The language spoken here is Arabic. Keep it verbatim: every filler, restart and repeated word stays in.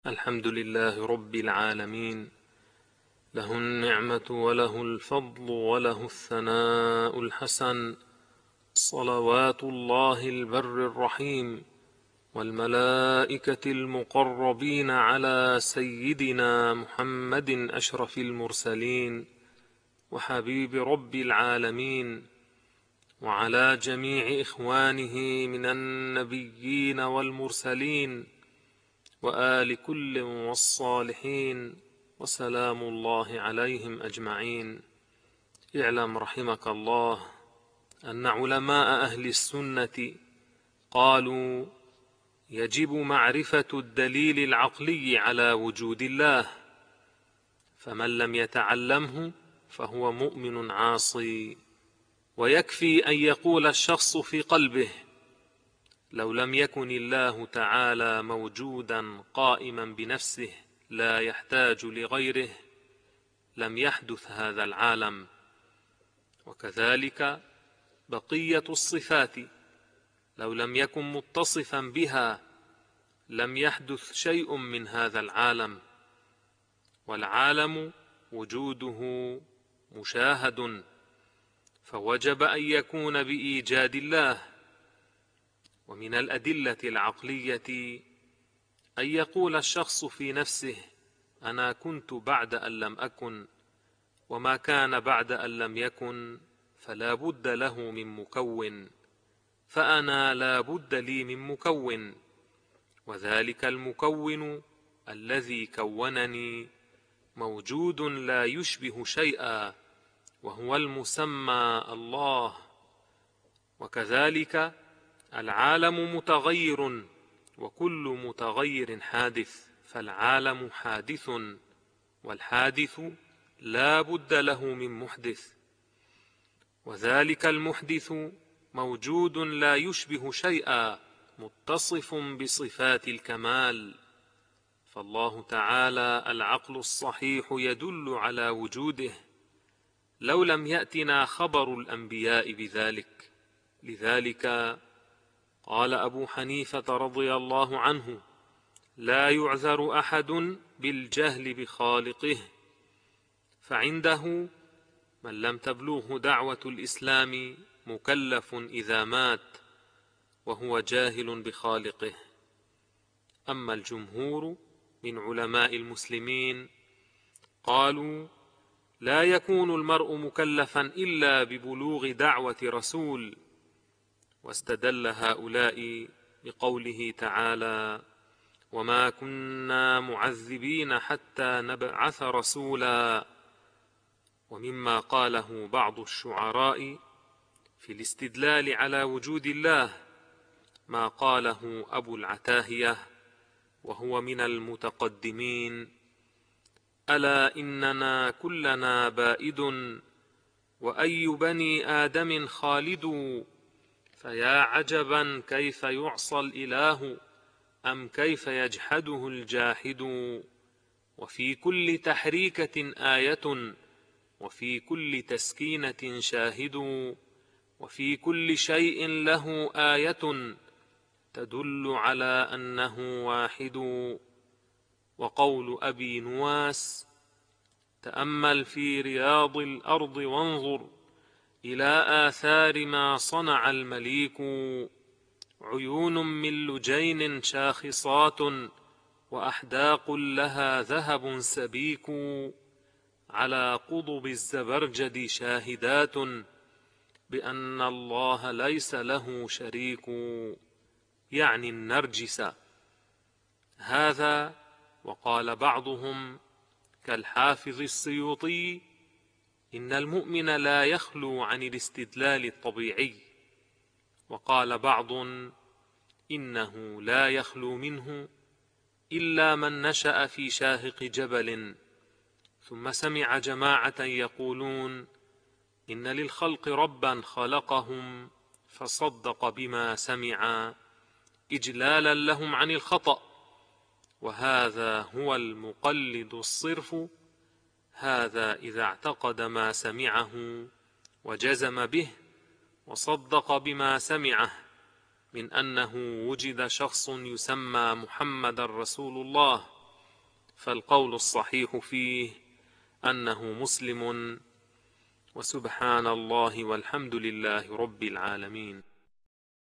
الحمد لله رب العالمين، له النعمة وله الفضل وله الثناء الحسن، صلوات الله البر الرحيم والملائكة المقربين على سيدنا محمد أشرف المرسلين وحبيب رب العالمين، وعلى جميع إخوانه من النبيين والمرسلين وآل كل والصالحين، وسلام الله عليهم أجمعين. اعلم رحمك الله أن علماء أهل السنة قالوا: يجب معرفة الدليل العقلي على وجود الله، فمن لم يتعلمه فهو مؤمن عاصي. ويكفي أن يقول الشخص في قلبه: لو لم يكن الله تعالى موجودا قائما بنفسه لا يحتاج لغيره لم يحدث هذا العالم. وكذلك بقية الصفات لو لم يكن متصفا بها لم يحدث شيء من هذا العالم. والعالم وجوده مشاهد، فوجب أن يكون بإيجاد الله. ومن الأدلة العقلية أن يقول الشخص في نفسه: أنا كنت بعد أن لم أكن، وما كان بعد أن لم يكن فلا بد له من مكون، فأنا لا بد لي من مكون، وذلك المكون الذي كونني موجود لا يشبه شيئا، وهو المسمى الله. وكذلك العالم متغير، وكل متغير حادث، فالعالم حادث، والحادث لا بد له من محدث، وذلك المحدث موجود لا يشبه شيئا، متصف بصفات الكمال. فالله تعالى العقل الصحيح يدل على وجوده، لو لم يأتنا خبر الأنبياء بذلك. لذلك قال أبو حنيفة رضي الله عنه: لا يعذر أحد بالجهل بخالقه، فعنده من لم تبلغه دعوة الإسلام مكلف إذا مات وهو جاهل بخالقه. أما الجمهور من علماء المسلمين قالوا: لا يكون المرء مكلفا إلا ببلوغ دعوة رسول. واستدل هؤلاء بقوله تعالى: وما كنا معذبين حتى نبعث رسولا. ومما قاله بعض الشعراء في الاستدلال على وجود الله ما قاله أبو العتاهية وهو من المتقدمين: ألا إننا كلنا بائد، وأي بني آدم خالد، فيا عجبا كيف يعصى الإله، أم كيف يجحده الجاحد. وفي كل تحريكة آية، وفي كل تسكينة شاهد، وفي كل شيء له آية تدل على أنه واحد. وقول أبي نواس: تأمل في رياض الأرض وانظر إلى آثار ما صنع المليك، عيون من لجين شاخصات، وأحداق لها ذهب سبيك، على قضب الزبرجد شاهدات بأن الله ليس له شريك، يعني النرجس. هذا وقال بعضهم كالحافظ السيوطي: إن المؤمن لا يخلو عن الاستدلال الطبيعي. وقال بعض: إنه لا يخلو منه إلا من نشأ في شاهق جبل، ثم سمع جماعة يقولون إن للخلق ربا خلقهم فصدق بما سمع إجلالا لهم عن الخطأ، وهذا هو المقلد الصرف. هذا إذا اعتقد ما سمعه وجزم به وصدق بما سمعه من أنه وجد شخص يسمى محمد رسول الله فالقول الصحيح فيه أنه مسلم. وسبحان الله والحمد لله رب العالمين.